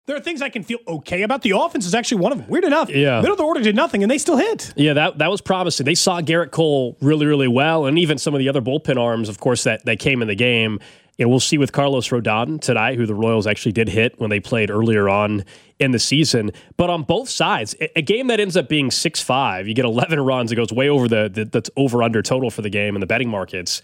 there are things I can feel okay about. The offense is actually one of them. Weird enough. Yeah. Middle of the order did nothing, and they still hit. Yeah, that was promising. They saw Garrett Cole really, really well, and even some of the other bullpen arms, of course, that came in the game. And we'll see with Carlos Rodon tonight, who the Royals actually did hit when they played earlier on in the season. But on both sides, a game that ends up being 6-5, you get 11 runs, it goes way over the over-under total for the game in the betting markets.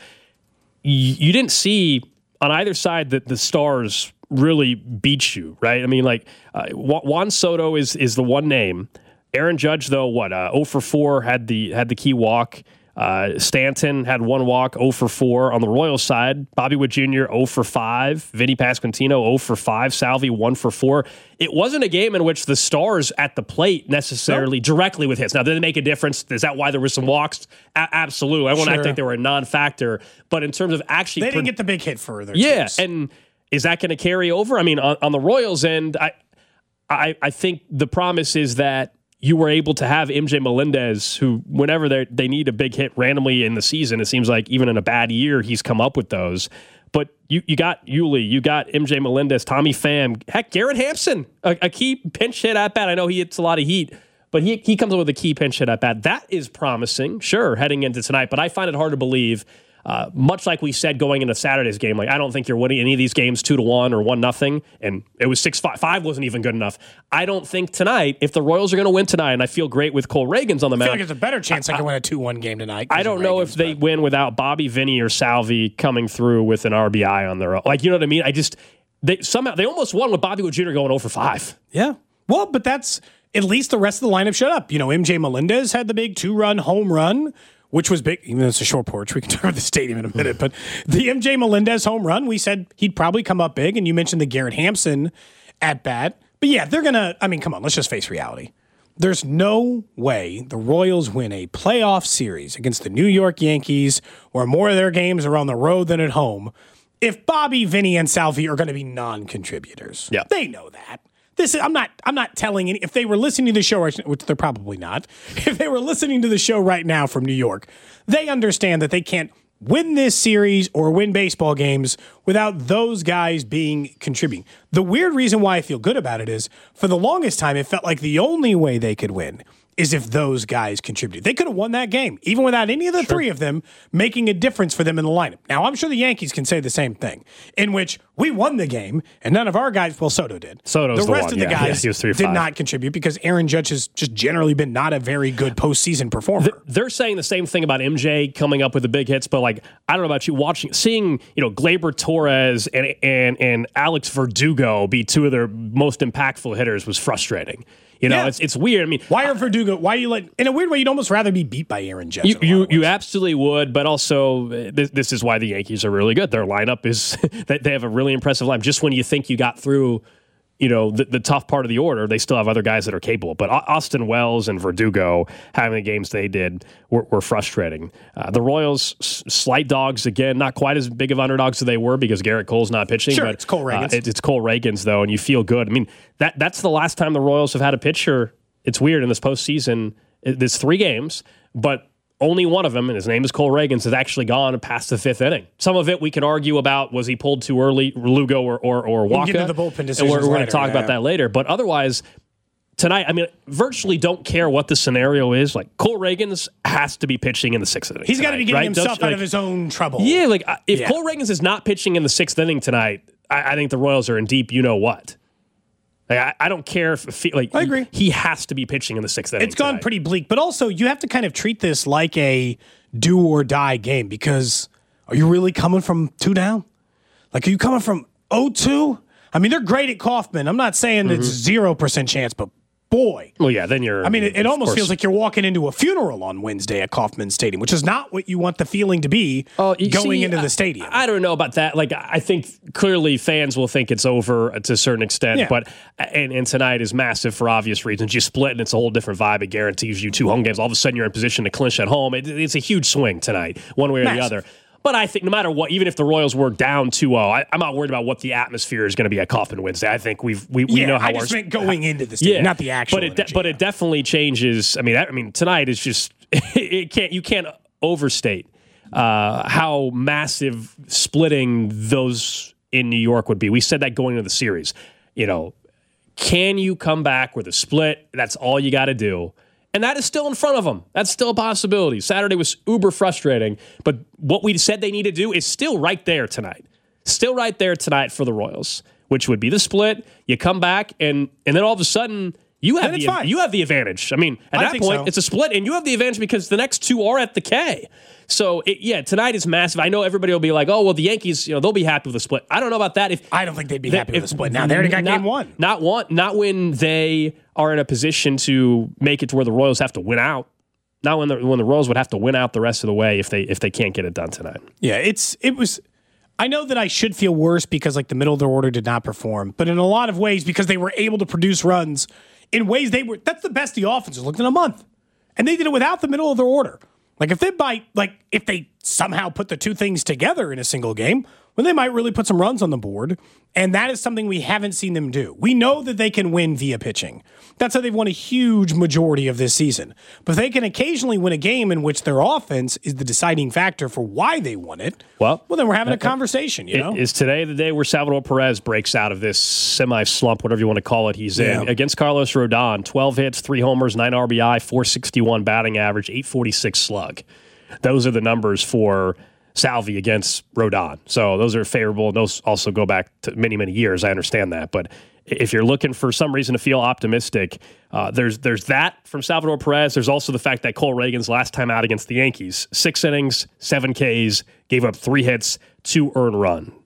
You didn't see on either side that the Stars really beat you, right? I mean, like Juan Soto is the one name. Aaron Judge, though, 0 for 4, had the key walk. Stanton had one walk, 0 for 4. On the Royals side, Bobby Witt Jr., 0 for 5. Vinny Pasquantino, 0 for 5. Salvi, 1 for 4. It wasn't a game in which the Stars at the plate necessarily directly with hits. Now, did it make a difference? Is that why there were some walks? Absolutely. I won't act like they were a non-factor. But in terms of actually... They didn't get the big hit for their teams. teams. And is that going to carry over? I mean, on the Royals end, I think the promise is that you were able to have MJ Melendez, who whenever they need a big hit randomly in the season, it seems like even in a bad year, he's come up with those. But you got Yuli, you got MJ Melendez, Tommy Pham, heck, Garrett Hampson, a key pinch hit at bat. I know he hits a lot of heat, but he comes up with a key pinch hit at bat. That is promising, sure, heading into tonight. But I find it hard to believe, much like we said going into Saturday's game, like I don't think you're winning any of these games 2-1 or 1-0, and it was 6-5. 5 wasn't even good enough. I don't think tonight, if the Royals are going to win tonight, and I feel great with Cole Reagans on the mound. I feel like there's a better chance I can win a 2-1 game tonight. I don't know if they win without Bobby, Vinny, or Salvi coming through with an RBI on their own. Like, you know what I mean? They almost won with Bobby Witt Jr. going 0 for 5. Yeah. Well, but that's at least the rest of the lineup shut up. You know, MJ Melendez had the big 2-run home run, which was big. Even though it's a short porch, we can talk about the stadium in a minute. But the MJ Melendez home run, we said he'd probably come up big. And you mentioned the Garrett Hampson at bat. But yeah, they're going to, I mean, come on, let's just face reality. There's no way the Royals win a playoff series against the New York Yankees, where more of their games are on the road than at home, if Bobby, Vinny, and Salvi are going to be non-contributors. Yeah. They know that. I'm not telling any, if they were listening to the show, which they're probably not, if they were listening to the show right now from New York, they understand that they can't win this series or win baseball games without those guys contributing. The weird reason why I feel good about it is, for the longest time, it felt like the only way they could win is if those guys contributed. They could have won that game, even without any of the three of them making a difference for them in the lineup. Now, I'm sure the Yankees can say the same thing, in which we won the game, and none of our guys, well, Soto did. Soto's the rest one, of the guys he was 3 of did 5. not contribute because Aaron Judge has just generally been not a very good postseason performer. They're saying the same thing about MJ coming up with the big hits, but like, I don't know about you, seeing, Gleyber Torres and Alex Verdugo be two of their most impactful hitters was frustrating. It's weird. I mean, why are Verdugo? Why are you in a weird way? You'd almost rather be beat by Aaron Judge. You absolutely would, but also this is why the Yankees are really good. Their lineup is they have a really impressive lineup. Just when you think you got through, the tough part of the order, they still have other guys that are capable. But Austin Wells and Verdugo having the games they did were frustrating. The Royals, slight dogs again, not quite as big of underdogs as they were because Garrett Cole's not pitching. Sure, but it's Cole Reagans. It's Cole Reagans, though, and you feel good. I mean, that's the last time the Royals have had a pitcher. It's weird in this postseason. There's 3 games, but only one of them, and his name is Cole Reagans, has actually gone past the 5th inning. Some of it we can argue about, was he pulled too early, Lugo or Waka? We'll get into the bullpen decisions and we're going later, to talk about that later. But otherwise, tonight, I mean, virtually don't care what the scenario is. Like, Cole Reagans has to be pitching in the 6th inning. He's got to be getting himself out of his own trouble. Yeah, like, if Cole Reagans is not pitching in the 6th inning tonight, I think the Royals are in deep you-know-what. Like, I don't care if I agree. He has to be pitching in the 6th inning. It's gone pretty bleak, but also you have to kind of treat this like a do or die game, because are you really coming from 2 down? Like, are you coming from 0-2? I mean, they're great at Kauffman. I'm not saying it's 0% chance, but boy. Well, yeah, then you're... I mean, it almost feels like you're walking into a funeral on Wednesday at Kauffman Stadium, which is not what you want the feeling to be going into the stadium. I don't know about that. Like, I think clearly fans will think it's over to a certain extent, but and tonight is massive for obvious reasons. You split and it's a whole different vibe. It guarantees you 2 home games. All of a sudden you're in position to clinch at home. It's a huge swing tonight, one way or the other. But I think no matter what, even if the Royals were down 2-0, I'm not worried about what the atmosphere is going to be at Kauffman Wednesday. I think we know how. I just meant going into the stadium, not the actual. But it definitely changes. I mean, tonight is just you can't overstate how massive splitting those in New York would be. We said that going into the series. Can you come back with a split? That's all you got to do. And that is still in front of them. That's still a possibility. Saturday was uber frustrating, but what we said they need to do is still right there tonight. Still right there tonight for the Royals, which would be the split. You come back, and then all of a sudden, you have the advantage. I mean, at that point, it's a split, and you have the advantage because the next two are at the K. So, tonight is massive. I know everybody will be like, oh, well, the Yankees, they'll be happy with a split. I don't know about that. I don't think they'd be happy with a split. Now, they already got game one. Not when they are in a position to make it to where the Royals have to win out. Not when the Royals would have to win out the rest of the way if they can't get it done tonight. Yeah, it was... I know that I should feel worse because the middle of their order did not perform, but in a lot of ways, because they were able to produce runs in ways that's the best the offense has looked in a month. And they did it without the middle of their order. If they somehow put the two things together in a single game, well, they might really put some runs on the board. And that is something we haven't seen them do. We know that they can win via pitching. That's how they've won a huge majority of this season. But they can occasionally win a game in which their offense is the deciding factor for why they won it. Well, then we're having a conversation, Is today the day where Salvador Perez breaks out of this semi-slump, whatever you want to call it, he's in? Against Carlos Rodon, 12 hits, 3 homers, 9 RBI, 461 batting average, 846 slug. Those are the numbers for Salvi against Rodon. So those are favorable. And those also go back to many, many years. I understand that. But if you're looking for some reason to feel optimistic, there's that from Salvador Perez. There's also the fact that Cole Reagan's last time out against the Yankees, 6 innings, 7 Ks, gave up 3 hits, 2 earned run.